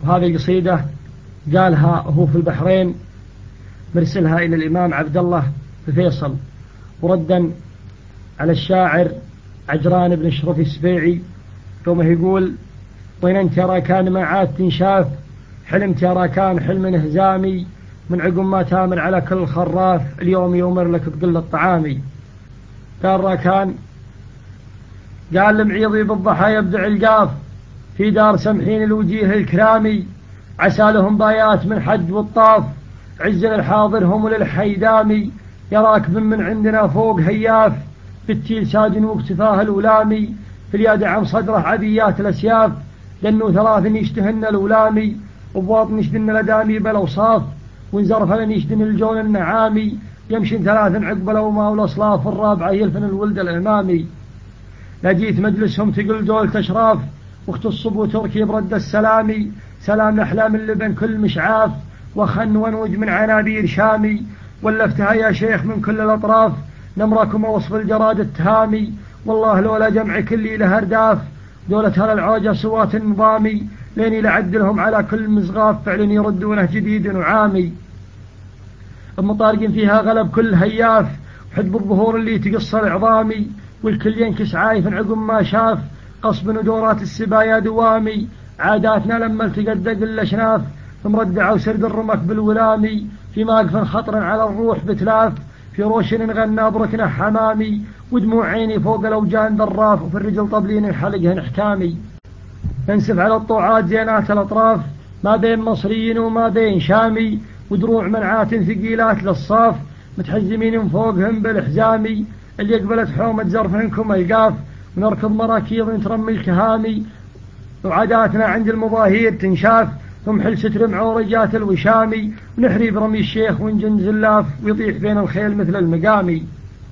وهذه القصيدة قالها هو في البحرين، مرسلها إلى الإمام عبد الله فيصل، وردا على الشاعر عجران بن شرف السبيعي يوم يقول: وين انت يا راكان ما عاد تنشاف، حلمت يا راكان حلم هزامي، من عقب ما تامر على كل خراف، اليوم يومر لك بقل الطعامي. قال راكان، قال لمعيضي بالضحى يبدع القاف، في دار سمحين الوجيه الكرامي، عسى لهم بايات من حج والطاف، عز للحاضر هم للحيدامي، يراك من عندنا فوق هياف، بالتيل ساجن واكتفاه الولامي، في اليد عن صدره عبيات الاسياف، لانه ثلاث يشتهن الولامي، وبواطن يشتهن الادامي بالاوصاف، وانزرف لن يشتهن الجون النعامي، يمشي ثلاث عقب الاوما والاصلاف، الرابعه يلفن الولد الامامي. لجيت مجلسهم تقل دولة أشراف، واختصب وتركي برد السلامي، سلام الأحلام اللبن كل مشعاف، وخن ونوج من عنابير شامي، ولفتها يا شيخ من كل الأطراف، نمركم وصف الجراد التهامي، والله لولا جمع كلي لهرداف، دولة هل العوجة سوات النظامي، لين لعدلهم على كل مزغاف، فعل يردونه جديد وعامي، المطارق فيها غلب كل هياف، وحدب الظهور اللي تقص العظامي، والكل ينكس عايف عقب ما شاف، قصب ودورات السبايا دوامي، عاداتنا لما التقدق الاشناف، مردع وسرد الرمك بالولامي، في ماقف خطر على الروح بتلاف، في روش غنى بركنه حمامي، ودموع عيني فوق الاوجان ذراف، وفي الرجل طبلين حلقهن حكامي، تنسف على الطوعات زينات الاطراف، ما بين مصريين وما بين شامي، ودروع منعات ثقيلات للصاف، متحزمين فوقهم بالحزامي، اللي قبلت حومة زرفنكم القاف، ونركض مراكيض ترمي الكهامي، وعاداتنا عند المظاهير تنشاف، ثم حل ستر معورجات الوشامي، ونحري برمي الشيخ ونجن زلاف، ويطيح بين الخيل مثل المقامي.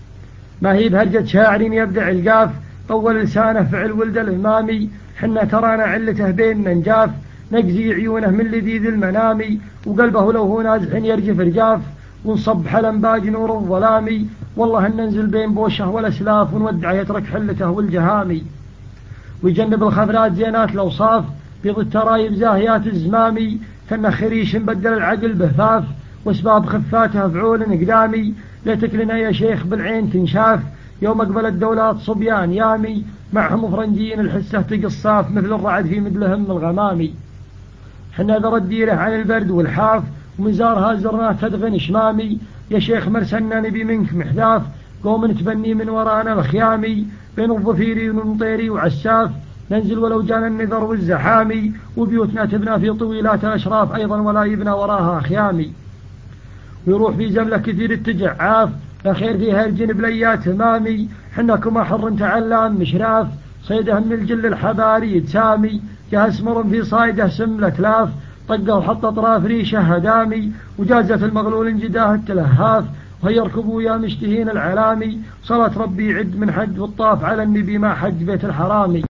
ما هي بهرجة شاعر يبدع القاف، طول لسانه فعل ولد الإمامي، حنا ترانا علته بين ننجاف، نقزي عيونه من لذيذ المنامي، وقلبه لو هو نازح يرجف رجاف، ونصب حلم باج نور الظلامي، والله ان ننزل بين بوشه والاسلاف، ونودع يترك حلته والجهامي، ويجنب الخضرات زينات الاوصاف، بيض الترايب زاهيات الزمامي، كان خريش بدل العقل بهفاف، واسباب خفاته فعول اقدامي، ليتك لنا يا شيخ بالعين تنشاف، يوم اقبل الدولات صبيان يامي، معهم فرنجيين الحسه تقصاف، مثل الرعد في مدلهم الغمامي، حنا ذر الديره عن البرد والحاف، ومزارها زرناه تدغن شمامي، يا شيخ مرسلنا نبي منك محذاف، قوم نتبني من ورانا الخيامي، بين الظفيري والمطيري وعساف، ننزل ولو جانا النذر والزحامي، وبيوتنا تبنى في طويلات الأشراف أيضا ولا يبنى وراها خيامي، ويروح في زملة كثير التجعاف، لا خير فيها الجنب ليات همامي، حنا كما حر تعلام مشراف، صيده من الجل الحباري يتسامي، جهز مر في صايده سملة تلاف، طقه وحط اطراف ريشه هدامي، وجازت المغلول انجداه التلهاف، وهي يركبوا يا مشتهين العلامي، صلاة ربي عد من حج والطاف على النبي ما حج بيت الحرامي.